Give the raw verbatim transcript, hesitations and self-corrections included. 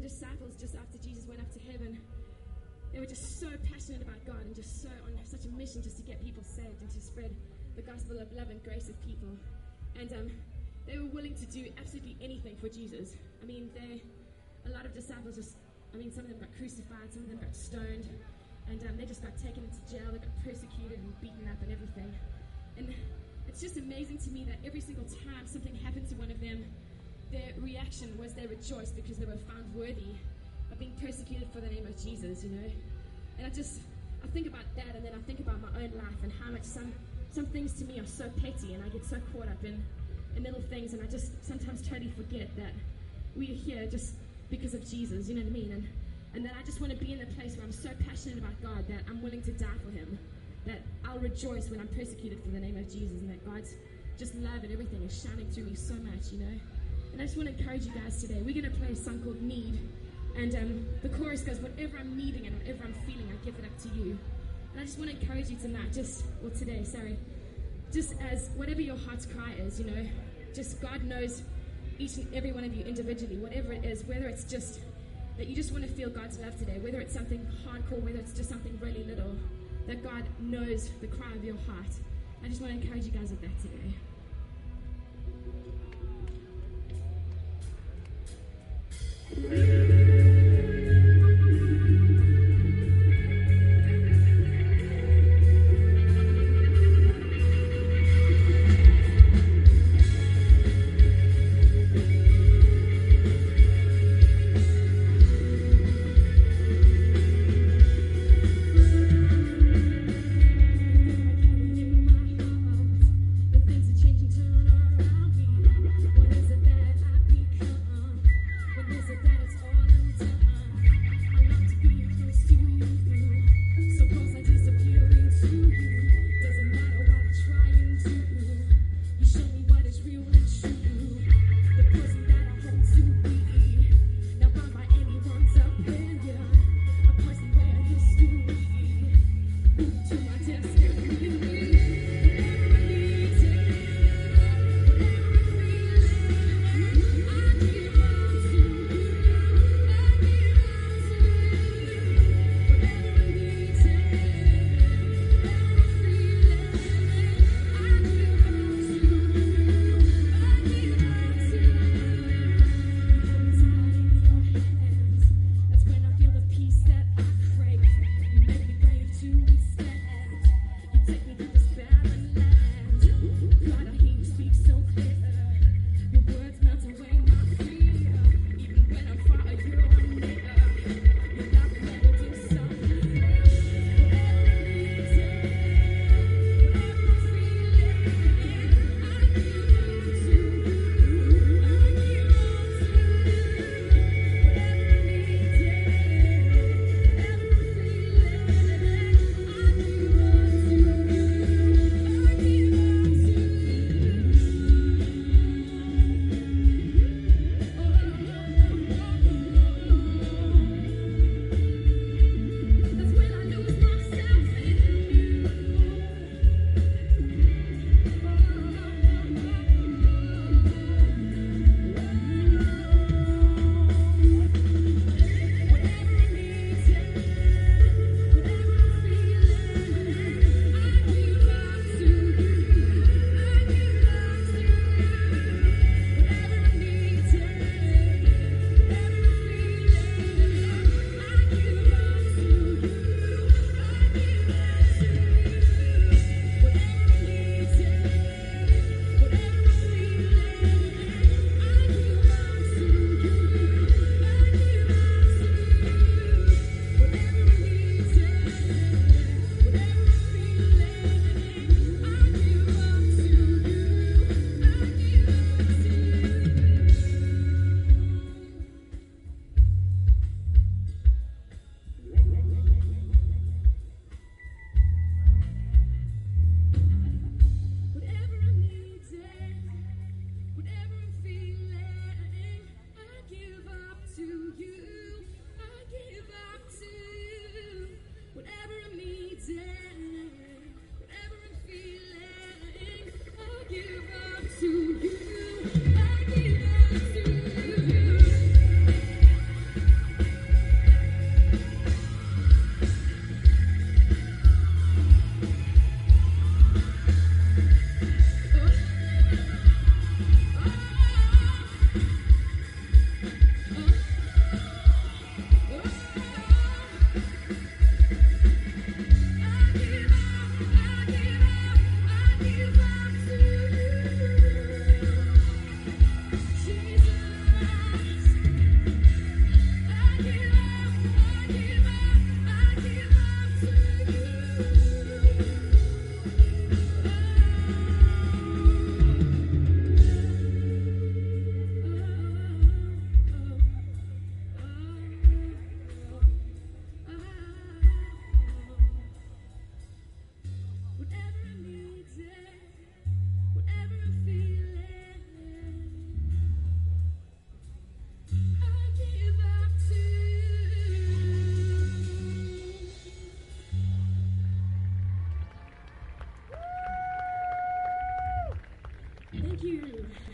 disciples, just after Jesus went up to heaven, they were just so passionate about God and just so on such a mission just to get people saved and to spread the gospel of love and grace of people. And um, they were willing to do absolutely anything for Jesus. I mean, they, a lot of disciples just, I mean, some of them got crucified, some of them got stoned, and um, they just got taken into jail, they got persecuted and beaten up and everything. And it's just amazing to me that every single time something happened to one of them, their reaction was they rejoiced because they were found worthy of being persecuted for the name of Jesus, you know. And I just, I think about that, and then I think about my own life and how much some some things to me are so petty, and I get so caught up in, in little things, and I just sometimes totally forget that we are here just because of Jesus, you know what I mean? And and that I just want to be in a place where I'm so passionate about God that I'm willing to die for him, that I'll rejoice when I'm persecuted for the name of Jesus, and that God's just love and everything is shining through me so much, you know. And I just want to encourage you guys today. We're going to play a song called Need. And um, the chorus goes, whatever I'm needing and whatever I'm feeling, I give it up to you. And I just want to encourage you tonight, just, or today, sorry, just as whatever your heart's cry is, you know, just God knows each and every one of you individually, whatever it is, whether it's just that you just want to feel God's love today, whether it's something hardcore, whether it's just something really little, that God knows the cry of your heart. I just want to encourage you guys with that today. Phew.